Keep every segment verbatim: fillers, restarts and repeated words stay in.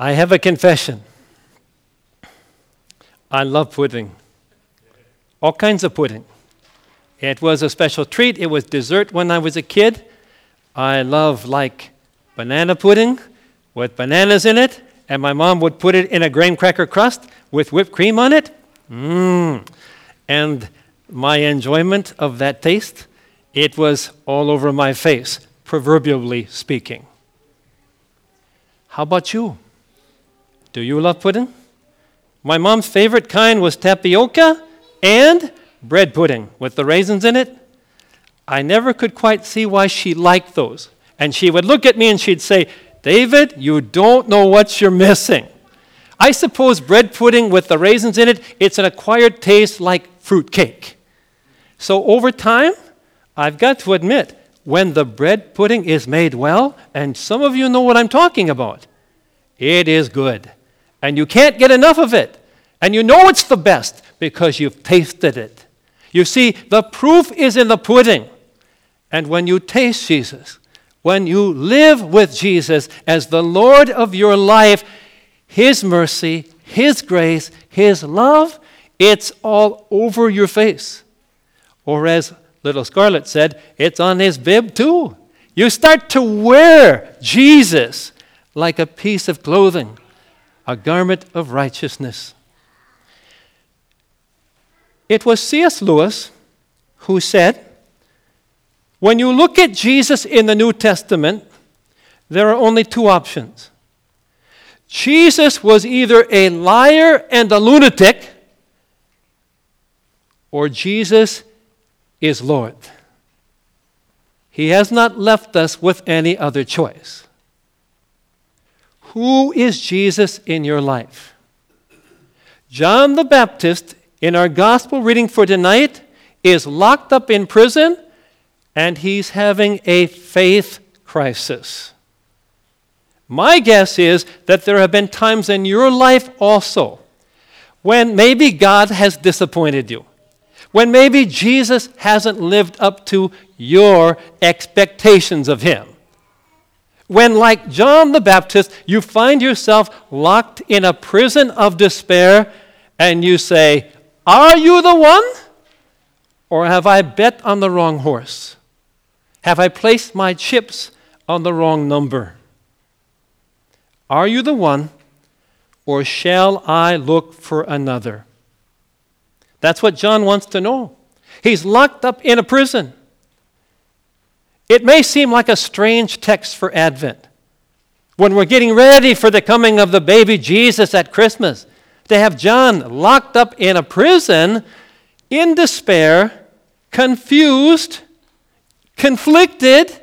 I have a confession. I love pudding. All kinds of pudding. It was a special treat. It was dessert when I was a kid. I love like banana pudding with bananas in it, and my mom would put it in a graham cracker crust with whipped cream on it. Mmm. And my enjoyment of that taste, it was all over my face, proverbially speaking. How about you? Do you love pudding? My mom's favorite kind was tapioca and bread pudding with the raisins in it. I never could quite see why she liked those. And she would look at me and she'd say, David, you don't know what you're missing. I suppose bread pudding with the raisins in it, it's an acquired taste like fruit cake. So over time, I've got to admit, when the bread pudding is made well, and some of you know what I'm talking about, it is good. And you can't get enough of it. And you know it's the best because you've tasted it. You see, the proof is in the pudding. And when you taste Jesus, when you live with Jesus as the Lord of your life, His mercy, His grace, His love, it's all over your face. Or as little Scarlett said, it's on his bib too. You start to wear Jesus like a piece of clothing, a garment of righteousness. It was C S Lewis who said, when you look at Jesus in the New Testament, there are only two options. Jesus was either a liar and a lunatic, or Jesus is Lord. He has not left us with any other choice. Who is Jesus in your life? John the Baptist, in our gospel reading for tonight, is locked up in prison, and he's having a faith crisis. My guess is that there have been times in your life also when maybe God has disappointed you, when maybe Jesus hasn't lived up to your expectations of him. When, like John the Baptist, you find yourself locked in a prison of despair and you say, are you the one? Or have I bet on the wrong horse? Have I placed my chips on the wrong number? Are you the one, or shall I look for another? That's what John wants to know. He's locked up in a prison. It may seem like a strange text for Advent, when we're getting ready for the coming of the baby Jesus at Christmas, to have John locked up in a prison, in despair, confused, conflicted,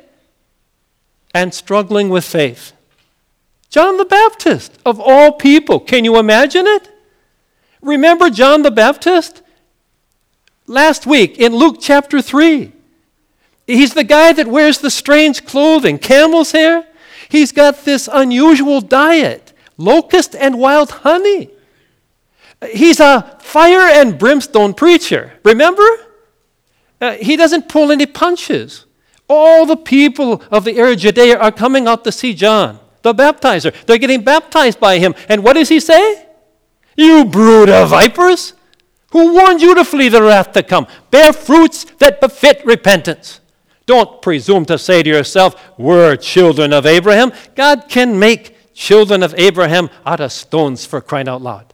and struggling with faith. John the Baptist, of all people, can you imagine it? Remember John the Baptist? Last week in Luke chapter three, he's the guy that wears the strange clothing, camel's hair. He's got this unusual diet, locust and wild honey. He's a fire and brimstone preacher. Remember? Uh, he doesn't pull any punches. All the people of the area of Judea are coming out to see John, the baptizer. They're getting baptized by him. And what does he say? You brood of vipers! Who warned you to flee the wrath to come? Bear fruits that befit repentance. Don't presume to say to yourself, we're children of Abraham. God can make children of Abraham out of stones, for crying out loud.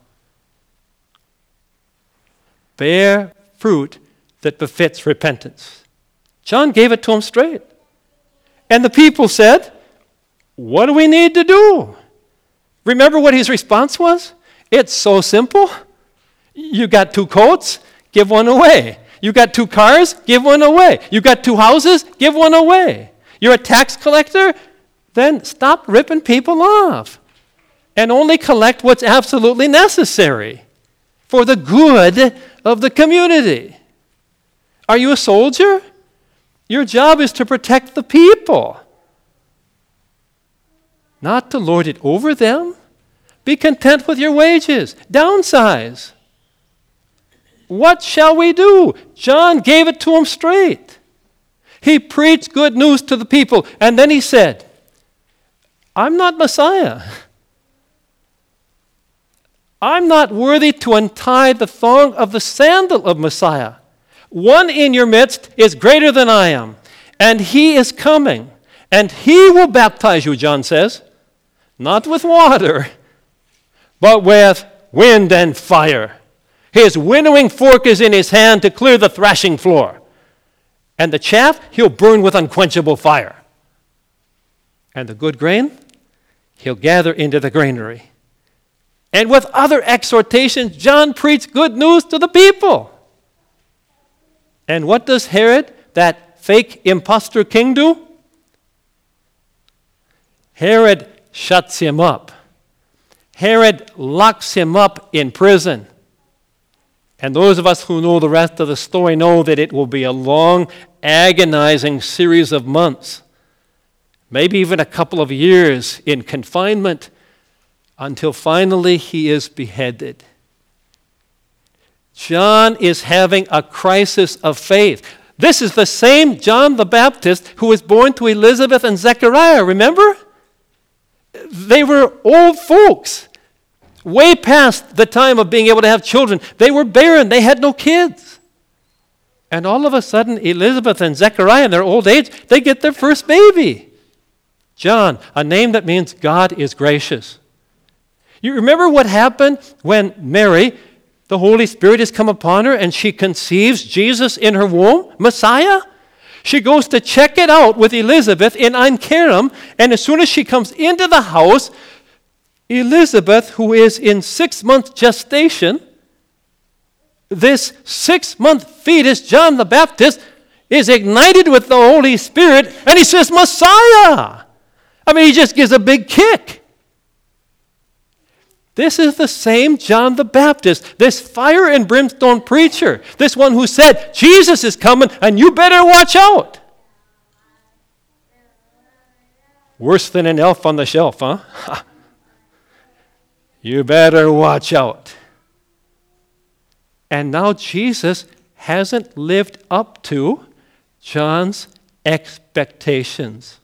Bear fruit that befits repentance. John gave it to him straight. And the people said, what do we need to do? Remember what his response was? It's so simple. You got two coats, give one away. You got two cars, give one away. You got two houses, give one away. You're a tax collector? Then stop ripping people off and only collect what's absolutely necessary for the good of the community. Are you a soldier? Your job is to protect the people, not to lord it over them. Be content with your wages. Downsize. What shall we do? John gave it to him straight. He preached good news to the people, and then he said, I'm not Messiah. I'm not worthy to untie the thong of the sandal of Messiah. One in your midst is greater than I am, and he is coming, and he will baptize you," John says, "not with water, but with wind and fire. His winnowing fork is in his hand to clear the thrashing floor, and the chaff he'll burn with unquenchable fire. And the good grain he'll gather into the granary." And with other exhortations, John preached good news to the people. And what does Herod, that fake imposter king, do? Herod shuts him up. Herod locks him up in prison. And those of us who know the rest of the story know that it will be a long, agonizing series of months, maybe even a couple of years in confinement, until finally he is beheaded. John is having a crisis of faith. This is the same John the Baptist who was born to Elizabeth and Zechariah, remember? They were old folks, way past the time of being able to have children. They were barren, they had no kids. And all of a sudden, Elizabeth and Zechariah, in their old age, they get their first baby. John, a name that means God is gracious. You remember what happened when Mary, the Holy Spirit has come upon her and she conceives Jesus in her womb, Messiah? She goes to check it out with Elizabeth in Ein Kerem, and as soon as she comes into the house, Elizabeth, who is in six-month gestation, this six-month fetus, John the Baptist, is ignited with the Holy Spirit, and he says, "Messiah!" I mean, he just gives a big kick. This is the same John the Baptist, this fire and brimstone preacher, this one who said, "Jesus is coming and you better watch out." Worse than an elf on the shelf, huh? You better watch out. And now Jesus hasn't lived up to John's expectations.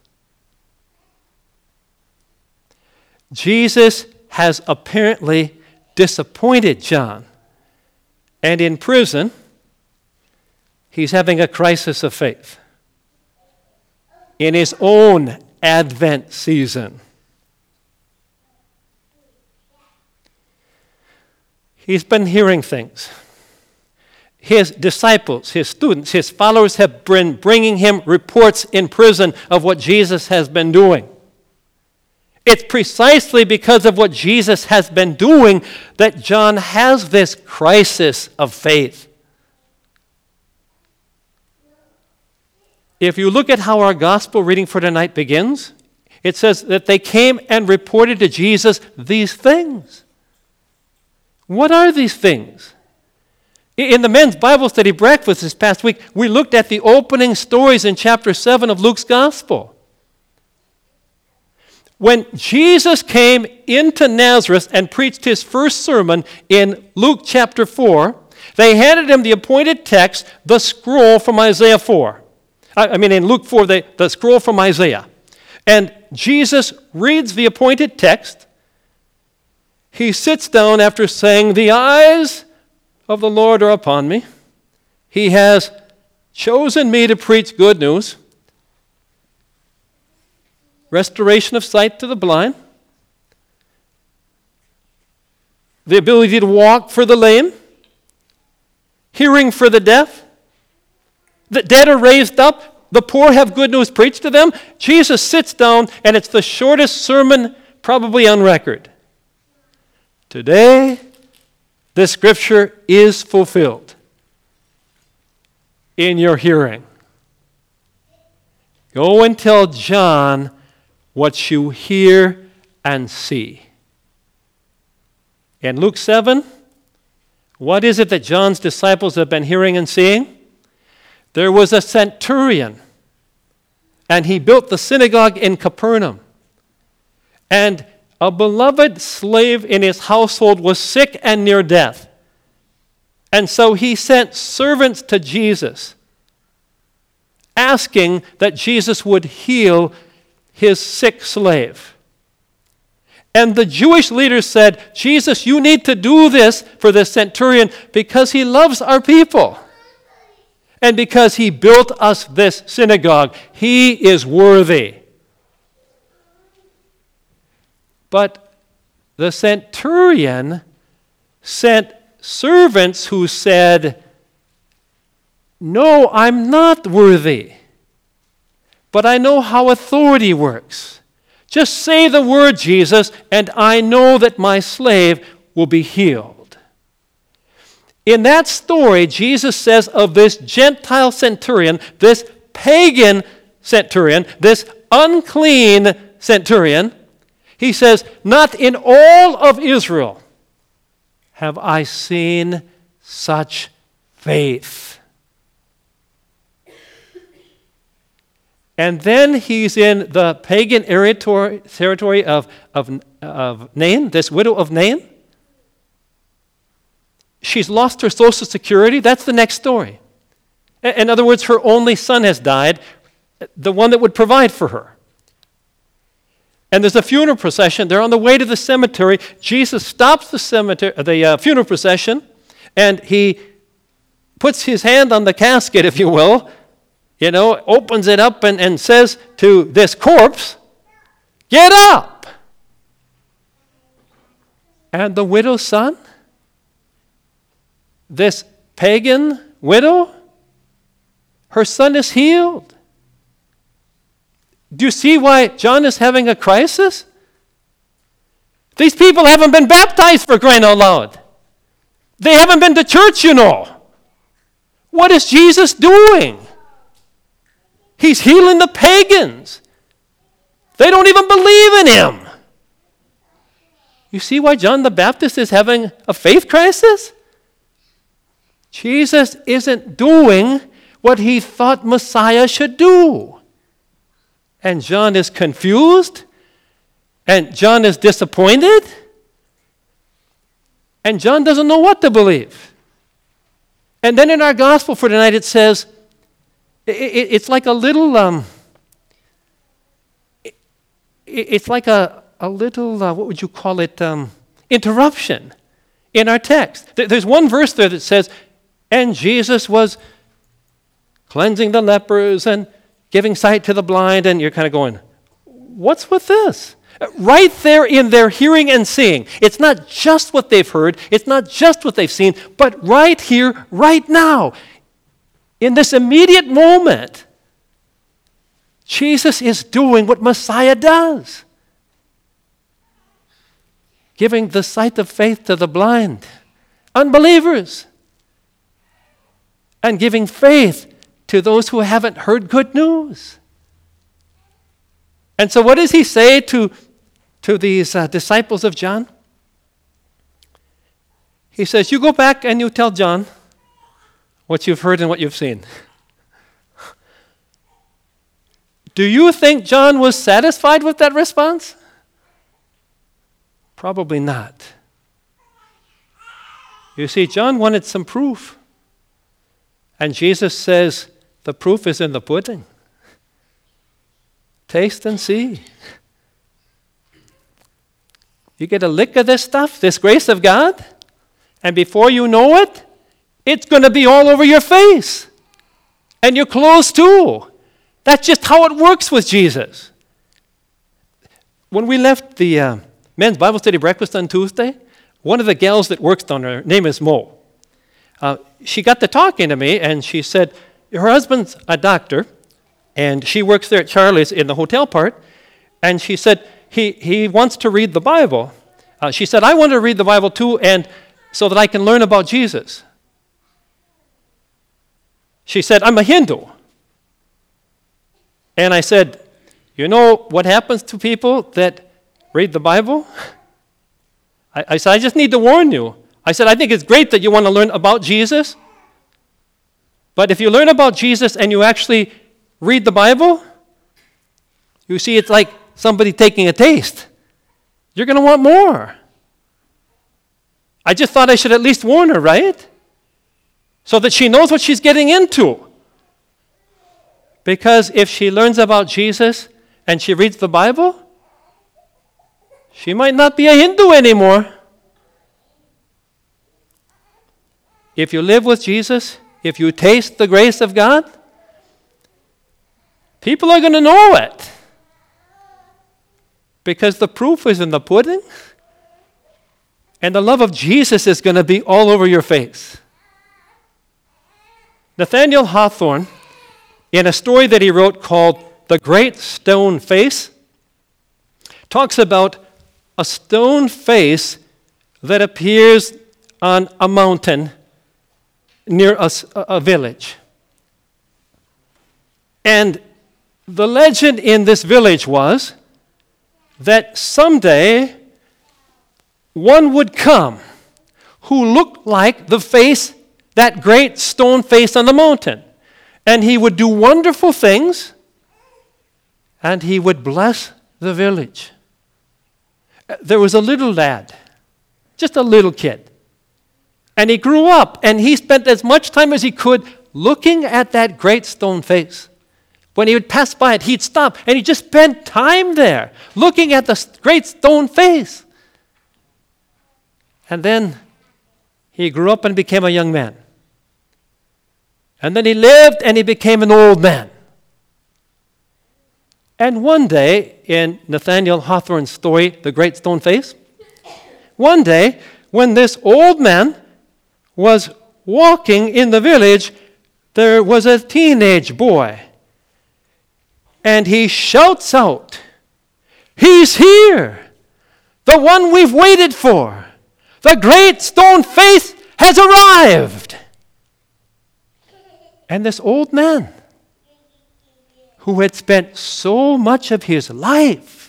Jesus has apparently disappointed John. And in prison, he's having a crisis of faith in his own Advent season. He's been hearing things. His disciples, his students, his followers have been bringing him reports in prison of what Jesus has been doing. It's precisely because of what Jesus has been doing that John has this crisis of faith. If you look at how our gospel reading for tonight begins, it says that they came and reported to Jesus these things. What are these things? In the men's Bible study breakfast this past week, we looked at the opening stories in chapter seven of Luke's gospel. When Jesus came into Nazareth and preached his first sermon in Luke chapter four, they handed him the appointed text, the scroll from Isaiah four. I mean, in Luke four, the, the scroll from Isaiah. And Jesus reads the appointed text. He sits down after saying, "The eyes of the Lord are upon me. He has chosen me to preach good news. Restoration of sight to the blind, the ability to walk for the lame, hearing for the deaf, the dead are raised up, the poor have good news preached to them." Jesus sits down, and it's the shortest sermon probably on record. Today, the scripture is fulfilled in your hearing. Go and tell John what you hear and see. In Luke seven, what is it that John's disciples have been hearing and seeing? There was a centurion, and he built the synagogue in Capernaum. And a beloved slave in his household was sick and near death. And so he sent servants to Jesus, asking that Jesus would heal his sick slave. And the Jewish leaders said, Jesus, you need to do this for the centurion because he loves our people. And because he built us this synagogue, he is worthy. But the centurion sent servants who said, no, I'm not worthy. But I know how authority works. Just say the word, Jesus, and I know that my slave will be healed. In that story, Jesus says of this Gentile centurion, this pagan centurion, this unclean centurion, he says, not in all of Israel have I seen such faith. And then he's in the pagan territory of, of, of Nain, this widow of Nain. She's lost her Social Security. That's the next story. In other words, her only son has died, the one that would provide for her. And there's a funeral procession. They're on the way to the cemetery. Jesus stops the cemetery, the uh, funeral procession, and he puts his hand on the casket, if you will, you know, opens it up and, and says to this corpse, get up. And the widow's son, this pagan widow, her son is healed. Do you see why John is having a crisis? These people haven't been baptized, for crying out loud. They haven't been to church, you know. What is Jesus doing? He's healing the pagans. They don't even believe in him. You see why John the Baptist is having a faith crisis? Jesus isn't doing what he thought Messiah should do. And John is confused. And John is disappointed. And John doesn't know what to believe. And then in our gospel for tonight it says, it's like a little, um, it's like a, a little, uh, what would you call it, um, interruption in our text. There's one verse there that says, and Jesus was cleansing the lepers and giving sight to the blind, and you're kind of going, what's with this? Right there in their hearing and seeing. It's not just what they've heard, it's not just what they've seen, but right here, right now. In this immediate moment, Jesus is doing what Messiah does. Giving the sight of faith to the blind, unbelievers. And giving faith to those who haven't heard good news. And so what does he say to, to these uh, disciples of John? He says, you go back and you tell John what you've heard and what you've seen. Do you think John was satisfied with that response? Probably not. You see, John wanted some proof. And Jesus says, the proof is in the pudding. Taste and see. You get a lick of this stuff, this grace of God, and before you know it, it's going to be all over your face. And your clothes too. That's just how it works with Jesus. When we left the uh, men's Bible study breakfast on Tuesday, one of the gals that works down there, her name is Mo. Uh, she got to talking to me, and she said, her husband's a doctor, and she works there at Charlie's in the hotel part, and she said, he, he wants to read the Bible. Uh, she said, I want to read the Bible too, and so that I can learn about Jesus. She said, I'm a Hindu. And I said, you know what happens to people that read the Bible? I, I said, I just need to warn you. I said, I think it's great that you want to learn about Jesus. But if you learn about Jesus and you actually read the Bible, you see it's like somebody taking a taste. You're going to want more. I just thought I should at least warn her, right? So that she knows what she's getting into. Because if she learns about Jesus and she reads the Bible, She might not be a Hindu anymore. If you live with Jesus, if you taste the grace of God, people are going to know it. Because the proof is in the pudding. And the love of Jesus is going to be all over your face. Nathaniel Hawthorne, in a story that he wrote called The Great Stone Face, talks about a stone face that appears on a mountain near a, a village. And the legend in this village was that someday one would come who looked like the face, that great stone face on the mountain. And he would do wonderful things, and he would bless the village. There was a little lad, just a little kid. And he grew up, and he spent as much time as he could looking at that great stone face. When he would pass by it, he'd stop, and he'd just spend time there, looking at the great stone face. And then he grew up and became a young man. And then he lived, and he became an old man. And one day, in Nathaniel Hawthorne's story, The Great Stone Face, one day, when this old man was walking in the village, there was a teenage boy. And he shouts out, "He's here! The one we've waited for! The great stone face has arrived!" And this old man, who had spent so much of his life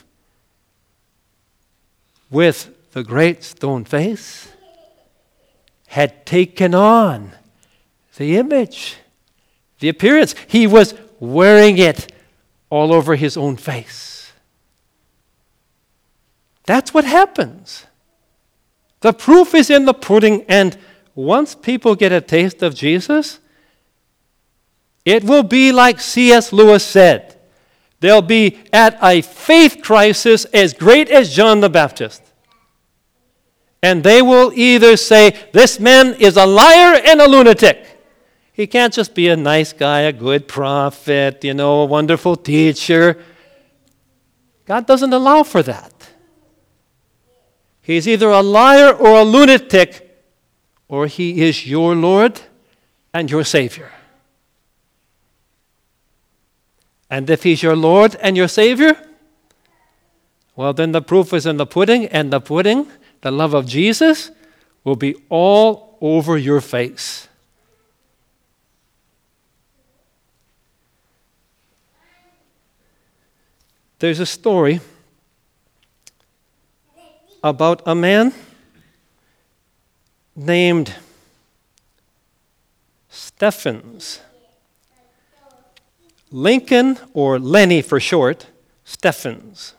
with the great stone face, had taken on the image, the appearance. He was wearing it all over his own face. That's what happens. The proof is in the pudding, and once people get a taste of Jesus, it will be like C S Lewis said. They'll be at a faith crisis as great as John the Baptist. And they will either say, this man is a liar and a lunatic. He can't just be a nice guy, a good prophet, you know, a wonderful teacher. God doesn't allow for that. He's either a liar or a lunatic, or he is your Lord and your Savior. And if he's your Lord and your Savior, well, then the proof is in the pudding, and the pudding, the love of Jesus, will be all over your face. There's a story about a man named Stephens. Lincoln, or Lenny for short, Stephens.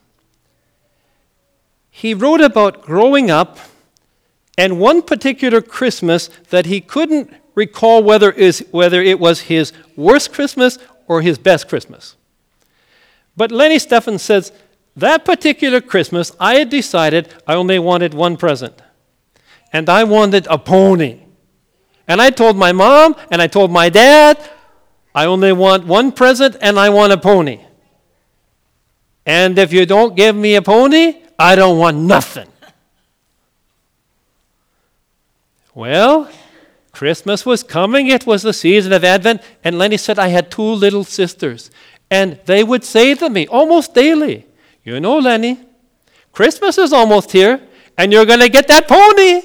He wrote about growing up and one particular Christmas that he couldn't recall whether is whether it was his worst Christmas or his best Christmas. But Lenny Stephens says, that particular Christmas, I had decided I only wanted one present. And I wanted a pony. And I told my mom, and I told my dad, I only want one present, and I want a pony. And if you don't give me a pony, I don't want nothing. Well, Christmas was coming. It was the season of Advent. And Lenny said, I had two little sisters. And they would say to me almost daily, you know, Lenny, Christmas is almost here, and you're going to get that pony.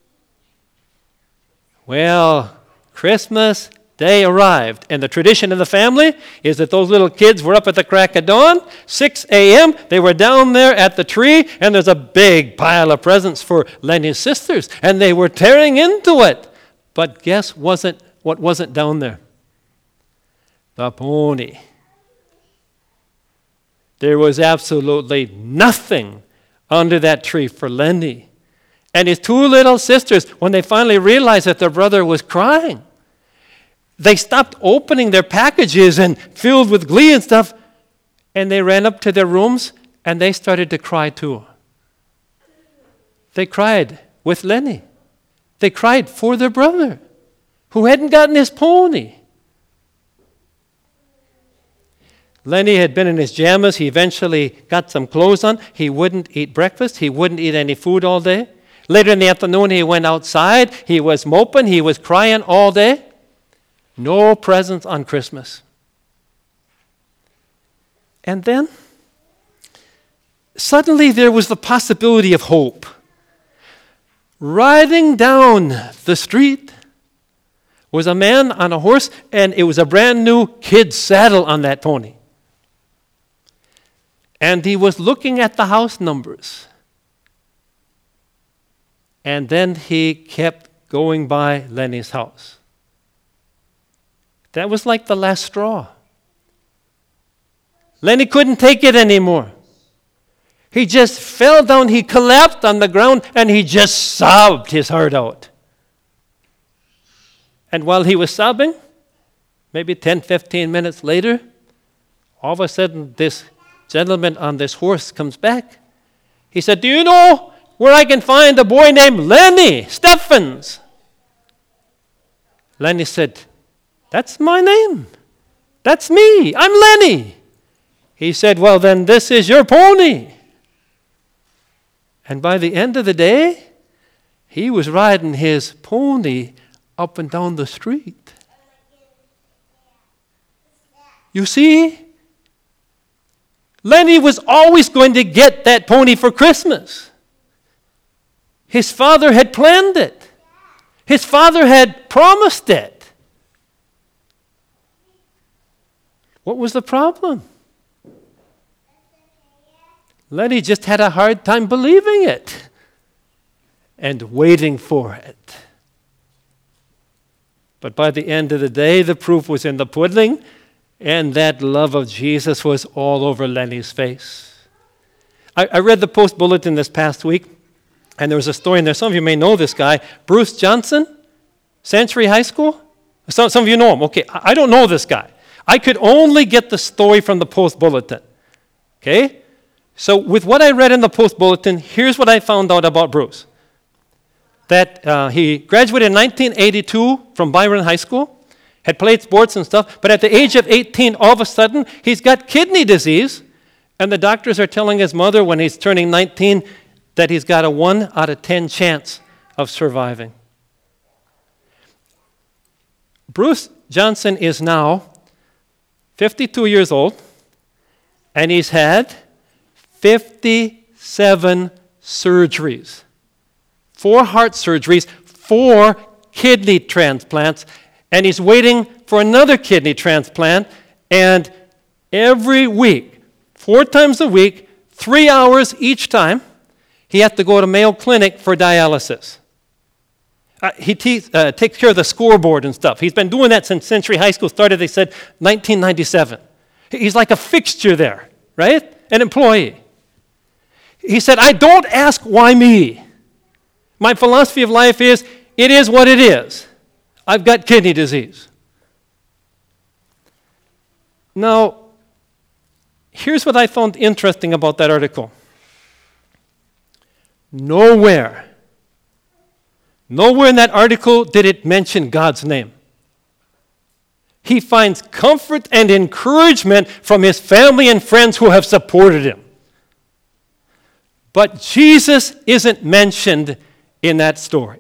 Well, Christmas Day arrived, and the tradition in the family is that those little kids were up at the crack of dawn, six a.m., they were down there at the tree, and there's a big pile of presents for Lenny's sisters, and they were tearing into it. But guess wasn't what wasn't down there? The pony. There was absolutely nothing under that tree for Lenny. And his two little sisters, when they finally realized that their brother was crying, they stopped opening their packages and filled with glee and stuff, and they ran up to their rooms and they started to cry too. They cried with Lenny. They cried for their brother who hadn't gotten his pony. Lenny had been in his jammies. He eventually got some clothes on. He wouldn't eat breakfast. He wouldn't eat any food all day. Later in the afternoon, he went outside. He was moping. He was crying all day. No presents on Christmas. And then, suddenly there was the possibility of hope. Riding down the street was a man on a horse, and it was a brand new kid's saddle on that pony. And he was looking at the house numbers. And then he kept going by Lenny's house. That was like the last straw. Lenny couldn't take it anymore. He just fell down, he collapsed on the ground, and he just sobbed his heart out. And while he was sobbing, maybe ten, fifteen minutes later, all of a sudden this gentleman on this horse comes back. He said, "Do you know where I can find a boy named Lenny Steffens?" Lenny said, "That's my name. That's me. I'm Lenny." He said, "Well, then this is your pony." And by the end of the day, he was riding his pony up and down the street. You see, Lenny was always going to get that pony for Christmas. His father had planned it. His father had promised it. What was the problem? Lenny just had a hard time believing it and waiting for it. But by the end of the day, the proof was in the pudding, and that love of Jesus was all over Lenny's face. I, I read the Post Bulletin this past week, and there was a story in there. Some of you may know this guy, Bruce Johnson, Century High School. Some, some of you know him. Okay, I, I don't know this guy. I could only get the story from the Post Bulletin. Okay? So with what I read in the Post Bulletin, here's what I found out about Bruce. That uh, he graduated in nineteen eighty-two from Byron High School, had played sports and stuff, but at the age of eighteen, all of a sudden, he's got kidney disease, and the doctors are telling his mother when he's turning nineteen that he's got a one out of ten chance of surviving. Bruce Johnson is now fifty-two years old, and he's had fifty-seven surgeries. Four heart surgeries, four kidney transplants, and he's waiting for another kidney transplant. And every week, four times a week, three hours each time, he has to go to Mayo Clinic for dialysis. Uh, he te- uh, takes care of the scoreboard and stuff. He's been doing that since Century High School started, they said, nineteen ninety-seven. He's like a fixture there, right? An employee. He said, "I don't ask why me. My philosophy of life is, it is what it is. I've got kidney disease." Now, here's what I found interesting about that article. Nowhere, nowhere in that article did it mention God's name. He finds comfort and encouragement from his family and friends who have supported him. But Jesus isn't mentioned in that story.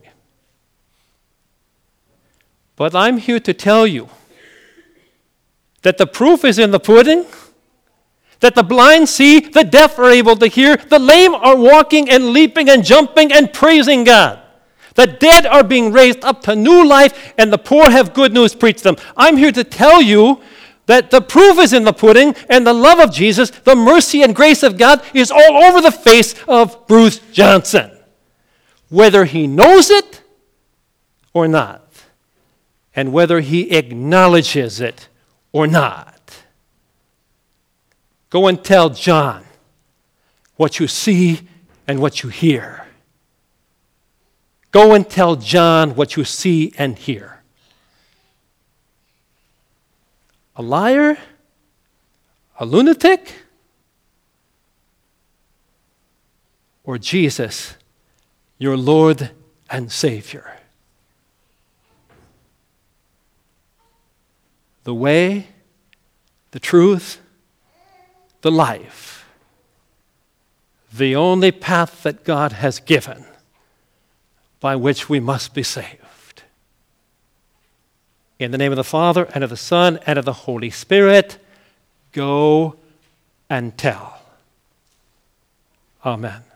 But I'm here to tell you that the proof is in the pudding, that the blind see, the deaf are able to hear, the lame are walking and leaping and jumping and praising God. The dead are being raised up to new life, and the poor have good news preached to them. I'm here to tell you that the proof is in the pudding, and the love of Jesus, the mercy and grace of God is all over the face of Bruce Johnson, whether he knows it or not, and whether he acknowledges it or not. Go and tell John what you see and what you hear. Go and tell John what you see and hear. A liar? A lunatic? Or Jesus your Lord and Savior. The way, the truth, the life, the only path that God has given by which we must be saved. In the name of the Father, and of the Son, and of the Holy Spirit, go and tell. Amen.